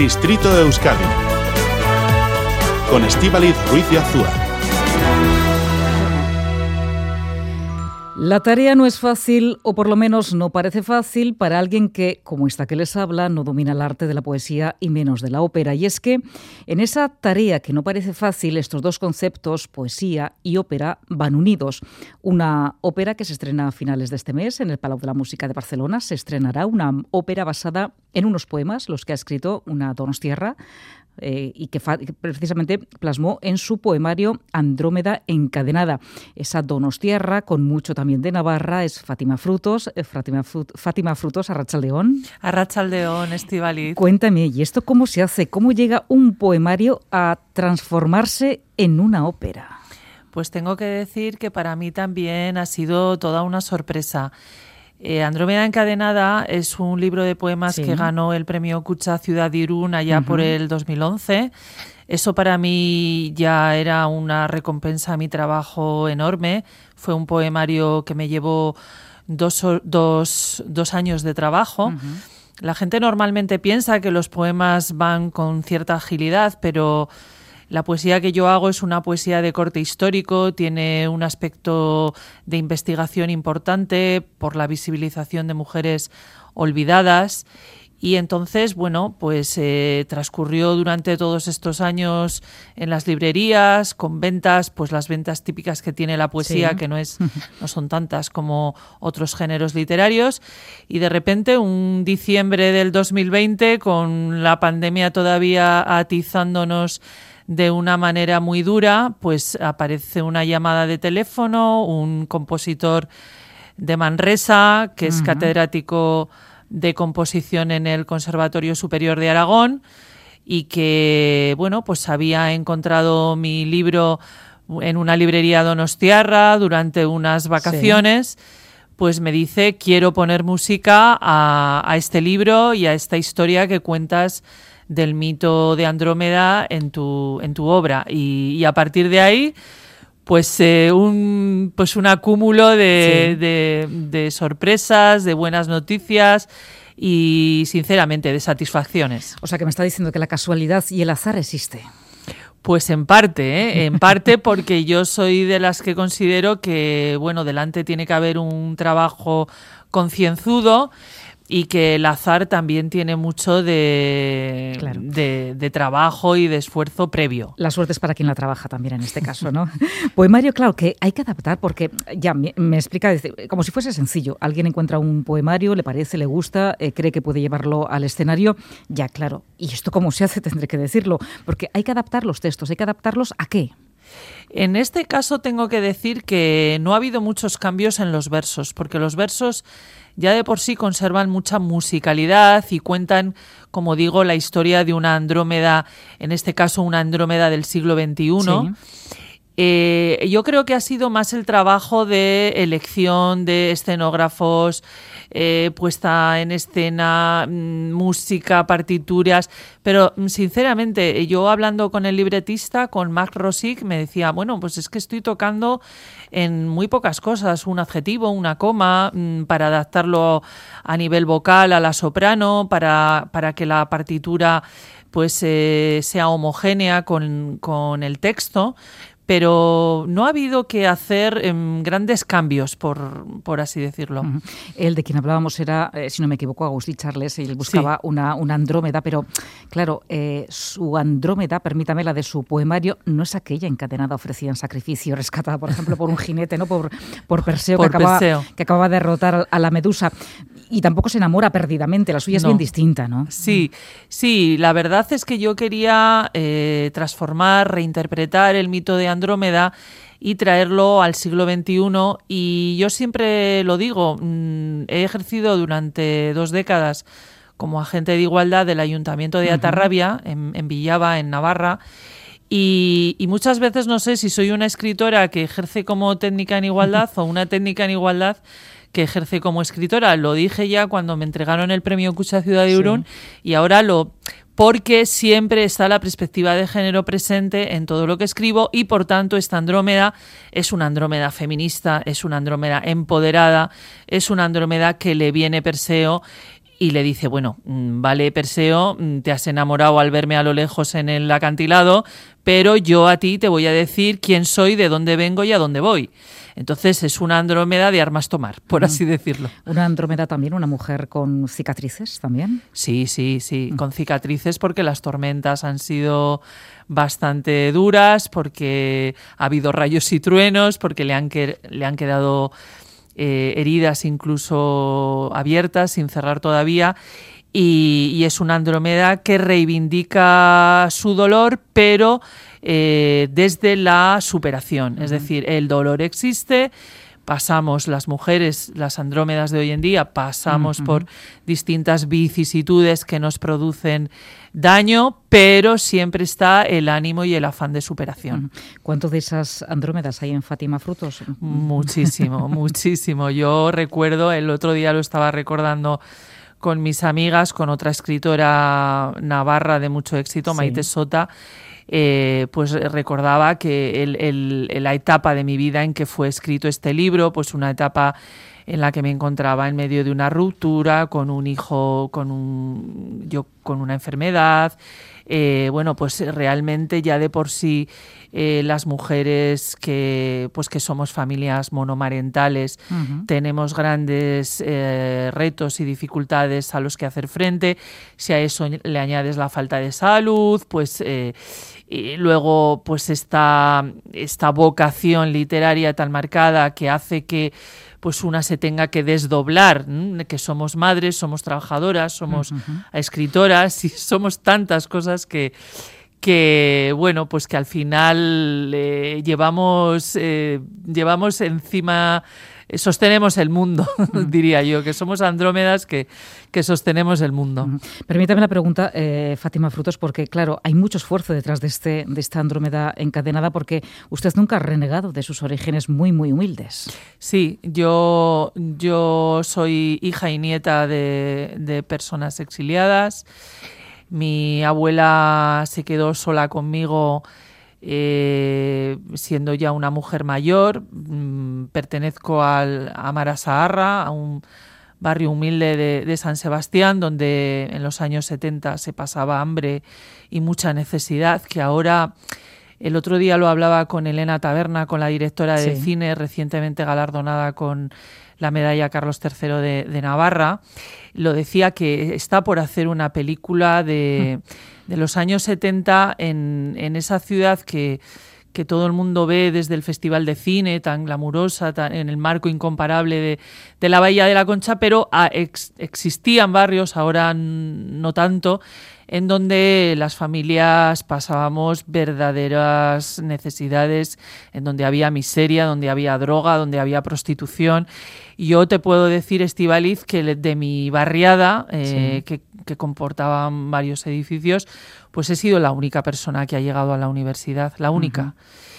Distrito de Euskadi, con Estíbaliz Ruiz de Azúa. La tarea no es fácil, o por lo menos no parece fácil, para alguien que, como esta que les habla, no domina el arte de la poesía y menos de la ópera. Y es que en esa tarea que no parece fácil, estos dos conceptos, poesía y ópera, van unidos. Una ópera que se estrena a finales de este mes en el Palau de la Música de Barcelona. Se estrenará una ópera basada en unos poemas, los que ha escrito una donostiarra, y que precisamente plasmó en su poemario Andrómeda encadenada. Esa donostiarra, con mucho también de Navarra, es Fátima Frutos. Fátima Frutos, arratsaldeón. Arratsaldeón, Estíbaliz. Cuéntame, ¿y esto cómo se hace? ¿Cómo llega un poemario a transformarse en una ópera? Pues tengo que decir que para mí también ha sido toda una sorpresa. Andrómeda encadenada es un libro de poemas que ganó el premio Kutxa Ciudad de Irún allá por el 2011. Eso para mí ya era una recompensa a mi trabajo enorme. Fue un poemario que me llevó dos años de trabajo. La gente normalmente piensa que los poemas van con cierta agilidad, pero la poesía que yo hago es una poesía de corte histórico, tiene un aspecto de investigación importante por la visibilización de mujeres olvidadas y entonces, bueno, pues transcurrió durante todos estos años en las librerías, con ventas, pues las ventas típicas que tiene la poesía, que no son tantas como otros géneros literarios, y de repente un diciembre del 2020, con la pandemia todavía atizándonos de una manera muy dura, pues aparece una llamada de teléfono, un compositor de Manresa, que es catedrático de composición en el Conservatorio Superior de Aragón y que, bueno, pues había encontrado mi libro en una librería donostiarra durante unas vacaciones. Pues me dice, quiero poner música a este libro y a esta historia que cuentas del mito de Andrómeda en tu obra, y a partir de ahí pues un acúmulo de sorpresas, de buenas noticias y sinceramente de satisfacciones. O sea que me está diciendo que la casualidad y el azar existe. Pues en parte porque yo soy de las que considero que, bueno, delante tiene que haber un trabajo concienzudo y que el azar también tiene mucho de trabajo y de esfuerzo previo. La suerte es para quien la trabaja también en este caso, ¿no? Poemario, claro, que hay que adaptar porque ya me explica, como si fuese sencillo. Alguien encuentra un poemario, le parece, le gusta, cree que puede llevarlo al escenario. Ya, claro. ¿Y esto cómo se hace? Tendré que decirlo. Porque hay que adaptar los textos. ¿Hay que adaptarlos a qué? En este caso tengo que decir que no ha habido muchos cambios en los versos, porque los versos ya de por sí conservan mucha musicalidad y cuentan, como digo, la historia de una Andrómeda, en este caso una Andrómeda del siglo XXI. Yo creo que ha sido más el trabajo de elección de escenógrafos, puesta en escena, música, partituras, pero sinceramente yo hablando con el libretista, con Marc Rosic, me decía, bueno, pues es que estoy tocando en muy pocas cosas, un adjetivo, una coma, para adaptarlo a nivel vocal a la soprano, para que la partitura pues sea homogénea con el texto. Pero no ha habido que hacer grandes cambios, por así decirlo. El de quien hablábamos era, si no me equivoco, Agustí Charles, y él buscaba una Andrómeda, pero claro, su Andrómeda, permítame, la de su poemario, no es aquella encadenada ofrecida en sacrificio, rescatada, por ejemplo, por un jinete, ¿no? Por Perseo, que acababa de derrotar a la Medusa. Y tampoco se enamora perdidamente, la suya es bien distinta, ¿no? Sí, la verdad es que yo quería transformar, reinterpretar el mito de Andrómeda y traerlo al siglo XXI, y yo siempre lo digo, he ejercido durante 2 décadas como agente de igualdad del Ayuntamiento de Atarrabia, en Villava, en Navarra, y muchas veces no sé si soy una escritora que ejerce como técnica en igualdad o una técnica en igualdad que ejerce como escritora. Lo dije ya cuando me entregaron el premio Kutxa Ciudad de Irún, y ahora porque siempre está la perspectiva de género presente en todo lo que escribo, y por tanto esta Andrómeda es una Andrómeda feminista, es una Andrómeda empoderada, es una Andrómeda que le viene Perseo Y le dice, bueno, vale, Perseo, te has enamorado al verme a lo lejos en el acantilado, pero yo a ti te voy a decir quién soy, de dónde vengo y a dónde voy. Entonces es una Andrómeda de armas tomar, por así decirlo. ¿Una Andrómeda también, una mujer con cicatrices también? Sí, con cicatrices, porque las tormentas han sido bastante duras, porque ha habido rayos y truenos, porque le han quedado heridas incluso abiertas, sin cerrar todavía, y es una Andrómeda que reivindica su dolor, pero desde la superación. Es decir, el dolor existe, pasamos las mujeres, las Andrómedas de hoy en día, pasamos por distintas vicisitudes que nos producen daño, pero siempre está el ánimo y el afán de superación. ¿Cuánto de esas Andrómedas hay en Fátima Frutos? Muchísimo, muchísimo. Yo recuerdo, el otro día lo estaba recordando con mis amigas, con otra escritora navarra de mucho éxito, sí. Maite Sota, pues recordaba que la etapa de mi vida en que fue escrito este libro, pues una etapa en la que me encontraba en medio de una ruptura, con un hijo, con una enfermedad. Bueno, pues realmente ya de por sí las mujeres que somos familias monomarentales tenemos grandes retos y dificultades a los que hacer frente. Si a eso le añades la falta de salud, pues y luego pues esta vocación literaria tan marcada que hace que pues una se tenga que desdoblar, que somos madres, somos trabajadoras, somos escritoras y somos tantas cosas que bueno, pues que al final llevamos encima, sostenemos el mundo, diría yo, que somos Andrómedas que sostenemos el mundo. Permítame la pregunta, Fátima Frutos, porque claro, hay mucho esfuerzo detrás de esta Andrómeda encadenada, porque usted nunca ha renegado de sus orígenes muy, muy humildes. Sí, yo soy hija y nieta de personas exiliadas. Mi abuela se quedó sola conmigo siendo ya una mujer mayor. Pertenezco a Mara Saharra, a un barrio humilde de San Sebastián, donde en los años 70 se pasaba hambre y mucha necesidad, que ahora... El otro día lo hablaba con Elena Taberna, con la directora de cine, recientemente galardonada con la medalla Carlos III de Navarra. Lo decía que está por hacer una película de los años 70 en esa ciudad que todo el mundo ve desde el Festival de Cine, tan glamurosa, en el marco incomparable de la Bahía de la Concha, pero existían barrios, ahora no tanto, en donde las familias pasábamos verdaderas necesidades, en donde había miseria, donde había droga, donde había prostitución. Y yo te puedo decir, Estíbaliz, que de mi barriada, que comportaban varios edificios, pues he sido la única persona que ha llegado a la universidad, la única.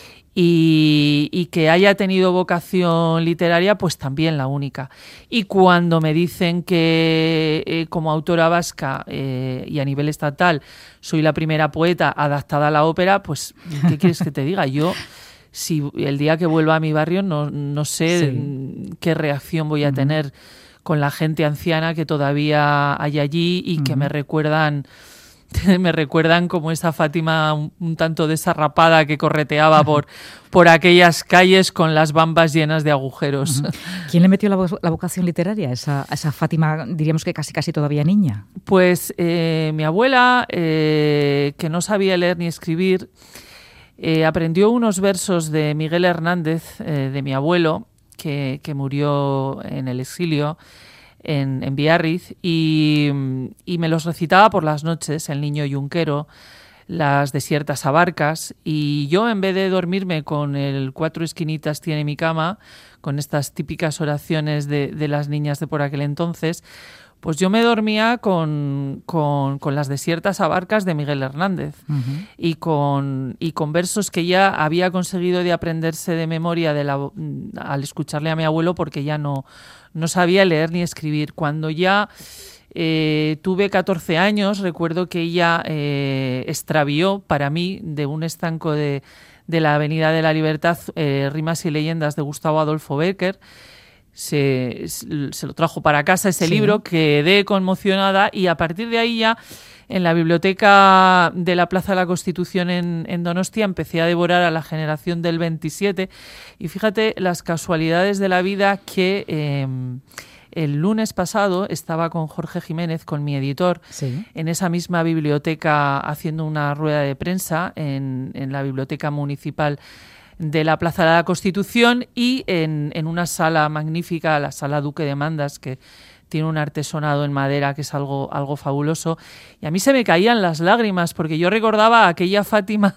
Y que haya tenido vocación literaria, pues también la única. Y cuando me dicen que como autora vasca y a nivel estatal soy la primera poeta adaptada a la ópera, pues ¿qué quieres que te diga? Yo, si el día que vuelva a mi barrio, no sé qué reacción voy a tener con la gente anciana que todavía hay allí y que me recuerdan como esa Fátima un tanto desarrapada que correteaba por aquellas calles con las bambas llenas de agujeros. ¿Quién le metió la vocación literaria a esa Fátima, diríamos que casi todavía niña? Pues mi abuela, que no sabía leer ni escribir, aprendió unos versos de Miguel Hernández, de mi abuelo, que murió en el exilio, en Biarritz, y me los recitaba por las noches, El niño yunquero, Las desiertas abarcas, y yo, en vez de dormirme con el 4 esquinitas tiene mi cama, con estas típicas oraciones de las niñas de por aquel entonces, pues yo me dormía con Las desiertas abarcas de Miguel Hernández y con versos que ya había conseguido de aprenderse de memoria al escucharle a mi abuelo, porque ya no sabía leer ni escribir. Cuando ya tuve 14 años, recuerdo que ella extravió para mí de un estanco de la Avenida de la Libertad Rimas y leyendas de Gustavo Adolfo Bécquer. se lo trajo para casa ese libro, quedé conmocionada y a partir de ahí ya en la biblioteca de la Plaza de la Constitución en Donostia empecé a devorar a la generación del 27 y fíjate las casualidades de la vida que el lunes pasado estaba con Jorge Jiménez, con mi editor, en esa misma biblioteca haciendo una rueda de prensa en la biblioteca municipal de la Plaza de la Constitución y en una sala magnífica, la Sala Duque de Mandas, que tiene un artesonado en madera que es algo fabuloso. Y a mí se me caían las lágrimas porque yo recordaba a aquella Fátima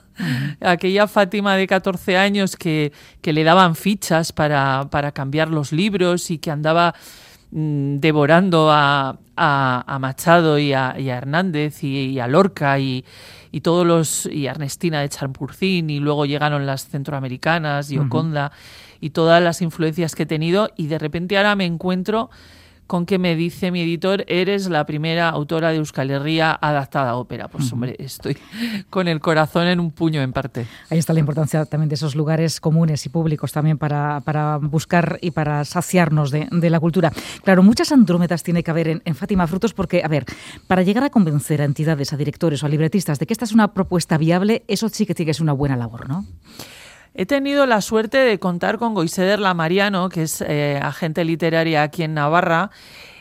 de 14 años que le daban fichas para cambiar los libros y que andaba devorando a Machado y a Hernández y a Lorca y Ernestina de Champurcín, y luego llegaron las centroamericanas, Gioconda y todas las influencias que he tenido, y de repente ahora me encuentro con que me dice mi editor, eres la primera autora de Euskal Herria adaptada a ópera. Pues hombre, estoy con el corazón en un puño en parte. Ahí está la importancia también de esos lugares comunes y públicos también para buscar y para saciarnos de la cultura. Claro, muchas Andrómedas tiene que haber en Fátima Frutos porque, a ver, para llegar a convencer a entidades, a directores o a libretistas de que esta es una propuesta viable, eso sí que es una buena labor, ¿no? He tenido la suerte de contar con Goiseder Lamariano, que es agente literaria aquí en Navarra.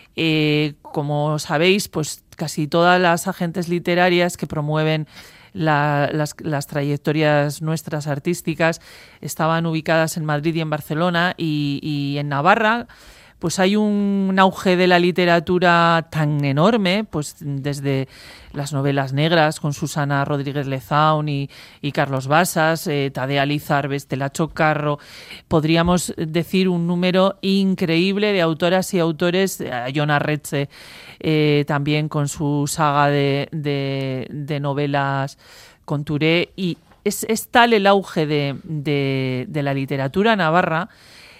Como sabéis, pues casi todas las agentes literarias que promueven las trayectorias nuestras artísticas estaban ubicadas en Madrid y en Barcelona, y en Navarra pues hay un auge de la literatura tan enorme, pues desde las novelas negras con Susana Rodríguez Lezaun y Carlos Basas, Tadea Lizar, Bestela Chocarro. Podríamos decir un número increíble de autoras y autores, Jon Arretxe, también con su saga de novelas con Touré, y es tal el auge de la literatura navarra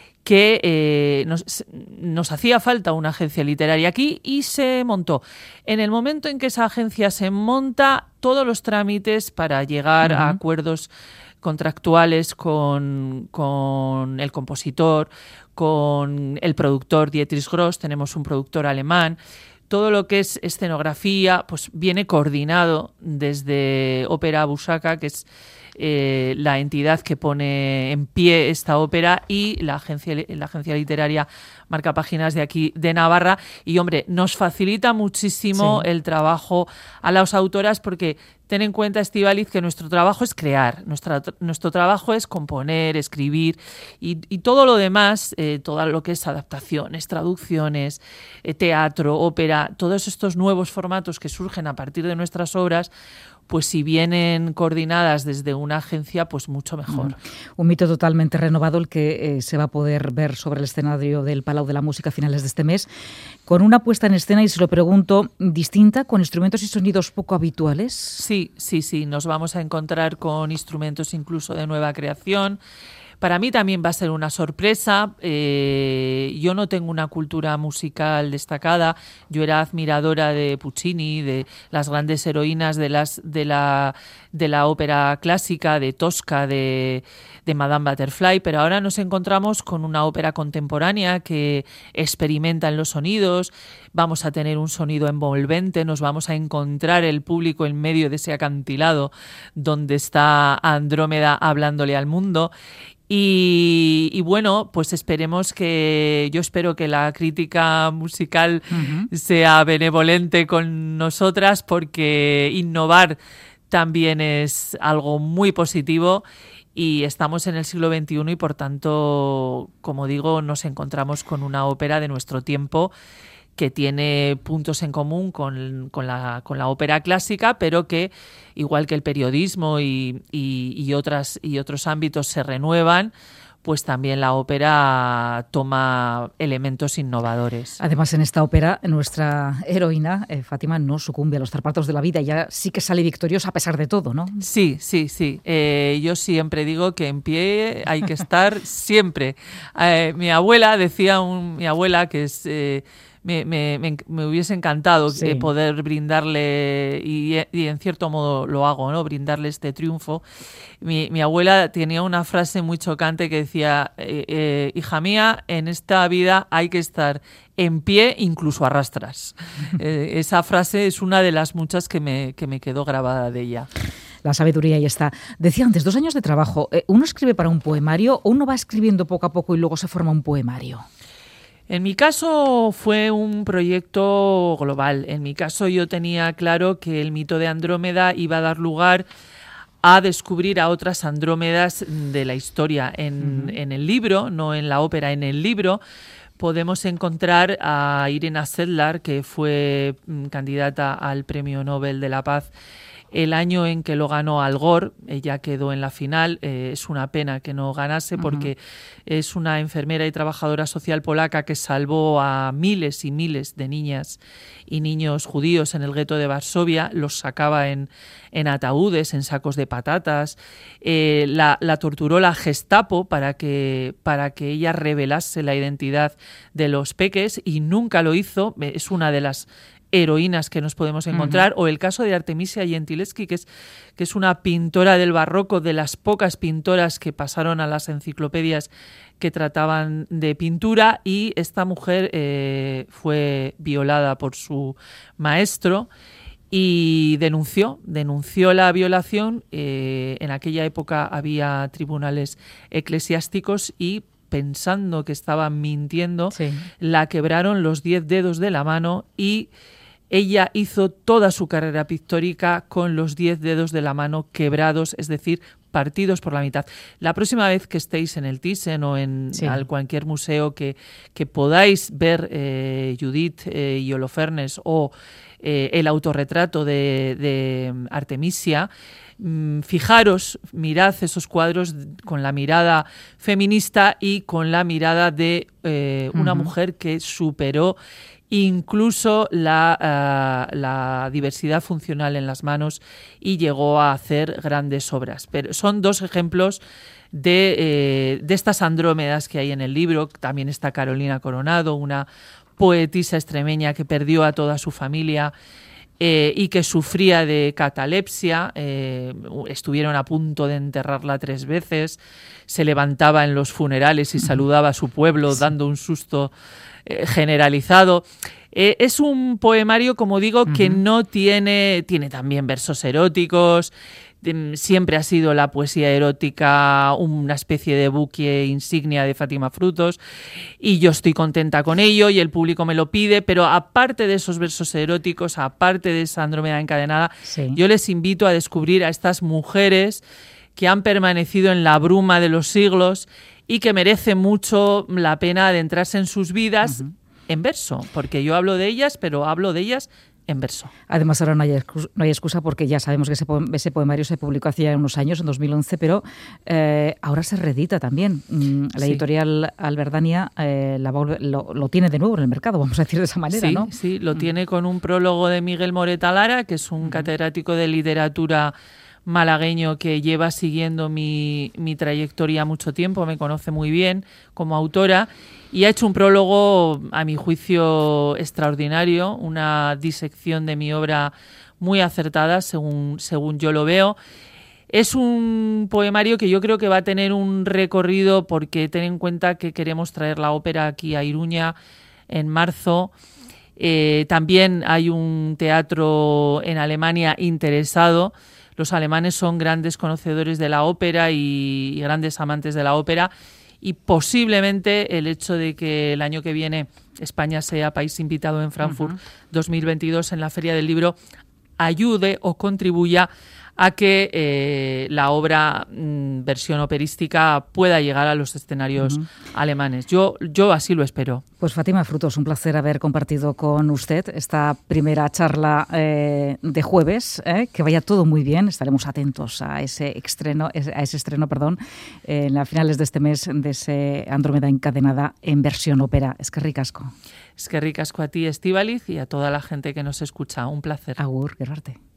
que nos hacía falta una agencia literaria aquí y se montó. En el momento en que esa agencia se monta, todos los trámites para llegar a acuerdos contractuales con el compositor, con el productor Dietrich Gross, tenemos un productor alemán, todo lo que es escenografía pues viene coordinado desde Ópera Busaka, que es la entidad que pone en pie esta ópera, y la agencia literaria Marca Páginas de aquí de Navarra. Y hombre, nos facilita muchísimo el trabajo a las autoras, porque ten en cuenta, Estíbaliz, que nuestro trabajo es crear, nuestro trabajo es componer, escribir y todo lo demás, todo lo que es adaptaciones, traducciones, teatro, ópera, todos estos nuevos formatos que surgen a partir de nuestras obras, pues si vienen coordinadas desde una agencia, pues mucho mejor. Un mito totalmente renovado el que se va a poder ver sobre el escenario del Palau de la Música a finales de este mes, con una puesta en escena, y se lo pregunto, distinta, con instrumentos y sonidos poco habituales. Sí, nos vamos a encontrar con instrumentos incluso de nueva creación. Para mí también va a ser una sorpresa. Yo no tengo una cultura musical destacada. Yo era admiradora de Puccini, de las grandes heroínas de la ópera clásica, de Tosca, de Madame Butterfly, pero ahora nos encontramos con una ópera contemporánea que experimenta en los sonidos. Vamos a tener un sonido envolvente, nos vamos a encontrar el público en medio de ese acantilado donde está Andrómeda hablándole al mundo. Y bueno, pues yo espero que la crítica musical sea benevolente con nosotras, porque innovar también es algo muy positivo, y estamos en el siglo XXI y por tanto, como digo, nos encontramos con una ópera de nuestro tiempo que tiene puntos en común con la ópera clásica, pero que, igual que el periodismo y otros ámbitos se renuevan, pues también la ópera toma elementos innovadores. Además, en esta ópera, nuestra heroína, Fátima, no sucumbe a los zapatos de la vida, ya sí que sale victoriosa a pesar de todo, ¿no? Sí. Yo siempre digo que en pie hay que estar siempre. Mi abuela, que es me hubiese encantado sí. poder brindarle, y en cierto modo lo hago, ¿no? Brindarle este triunfo. Mi abuela tenía una frase muy chocante que decía, hija mía, en esta vida hay que estar en pie, incluso a rastras. Esa frase es una de las muchas que me quedó grabada de ella. La sabiduría ahí está. Decía antes, 2 años de trabajo. ¿Uno escribe para un poemario o uno va escribiendo poco a poco y luego se forma un poemario? En mi caso fue un proyecto global. En mi caso yo tenía claro que el mito de Andrómeda iba a dar lugar a descubrir a otras Andrómedas de la historia. En el libro, no en la ópera, en el libro podemos encontrar a Irena Sedlar, que fue candidata al Premio Nobel de la Paz el año en que lo ganó Al Gore. Ella quedó en la final. Es una pena que no ganase porque es una enfermera y trabajadora social polaca que salvó a miles y miles de niñas y niños judíos en el gueto de Varsovia. Los sacaba en ataúdes, en sacos de patatas. La torturó la Gestapo para que ella revelase la identidad de los peques y nunca lo hizo. Es una de las heroínas que nos podemos encontrar, o el caso de Artemisia Gentileschi, que es una pintora del barroco, de las pocas pintoras que pasaron a las enciclopedias que trataban de pintura, y esta mujer fue violada por su maestro y denunció la violación. En aquella época había tribunales eclesiásticos y, pensando que estaban mintiendo, sí, la quebraron los 10 dedos de la mano, y ella hizo toda su carrera pictórica con los 10 dedos de la mano quebrados, es decir, partidos por la mitad. La próxima vez que estéis en el Thyssen o en cualquier museo que podáis ver Judith y Holofernes o el autorretrato de Artemisia, fijaros, mirad esos cuadros con la mirada feminista y con la mirada de una mujer que superó incluso la diversidad funcional en las manos y llegó a hacer grandes obras. Pero son 2 ejemplos de estas Andrómedas que hay en el libro. También está Carolina Coronado, una poetisa extremeña que perdió a toda su familia y que sufría de catalepsia. Estuvieron a punto de enterrarla 3 veces. Se levantaba en los funerales y saludaba a su pueblo, dando un susto generalizado. Es un poemario, como digo, que no tiene también versos eróticos. Siempre ha sido la poesía erótica una especie de buque insignia de Fátima Frutos, y yo estoy contenta con ello y el público me lo pide, pero aparte de esos versos eróticos, aparte de esa Andrómeda encadenada, yo les invito a descubrir a estas mujeres que han permanecido en la bruma de los siglos y que merece mucho la pena adentrarse en sus vidas en verso, porque yo hablo de ellas, pero hablo de ellas en verso. Además, ahora no hay excusa porque ya sabemos que ese poemario se publicó hace ya unos años, en 2011, pero ahora se reedita también. La editorial Alberdania lo tiene de nuevo en el mercado, vamos a decir de esa manera, ¿no? Sí, lo tiene con un prólogo de Miguel Moreta Lara, que es un catedrático de literatura malagueño que lleva siguiendo mi trayectoria mucho tiempo, me conoce muy bien como autora, y ha hecho un prólogo, a mi juicio, extraordinario, una disección de mi obra muy acertada, según yo lo veo. Es un poemario que yo creo que va a tener un recorrido, porque ten en cuenta que queremos traer la ópera aquí a Iruña en marzo. También hay un teatro en Alemania interesado. Los alemanes son grandes conocedores de la ópera y grandes amantes de la ópera, y posiblemente el hecho de que el año que viene España sea país invitado en Frankfurt 2022 en la Feria del Libro ayude o contribuya a que la obra versión operística pueda llegar a los escenarios alemanes. Yo así lo espero. Pues Fátima Frutos, un placer haber compartido con usted esta primera charla de jueves. Que vaya todo muy bien. Estaremos atentos a ese estreno, en las finales de este mes, de ese Andrómeda encadenada en versión ópera. Eskerrik asko. Eskerrik asko a ti, Estíbaliz, y a toda la gente que nos escucha. Un placer. Agur, Gerarte.